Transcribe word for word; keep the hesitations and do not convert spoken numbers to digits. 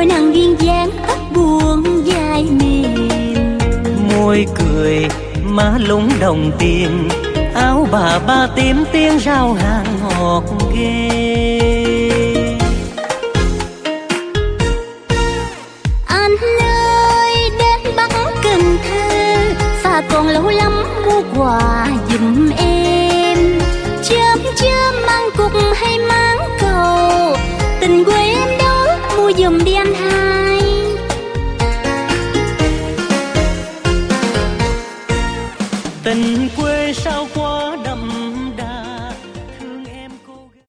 môi nàng duyên dáng tóc buồn dài mềm. Môi cười má lúng đồng tiền, áo bà ba tím tiếng rau hàng ngọt ghê. Anh ơi đến Bắc Cần Thơ, xa còn lâu lắm mua quà giùm em. Chớm chớm mang cục hay mang cầu, tình quê em đó mua giùm đi anh hai. Tình quê